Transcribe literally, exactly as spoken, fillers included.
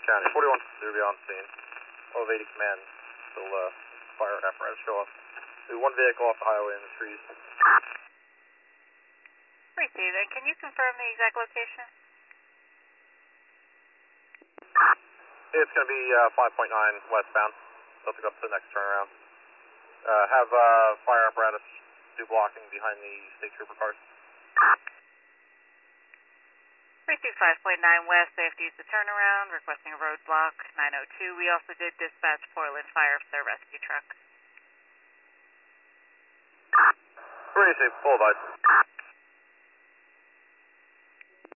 County, forty-one to be on scene. Elevated command, still uh, fire apparatus show up. We have one vehicle off the highway in the trees. Received. And can you confirm the exact location? It's going to be uh, five point nine westbound. They'll pick up to the next turnaround. Uh, have uh, fire apparatus do blocking behind the state trooper cars. Received five point nine west, they have to use the turnaround, requesting a roadblock, nine oh two. We also did dispatch Portland Fire for their rescue truck. Ready to say full advice.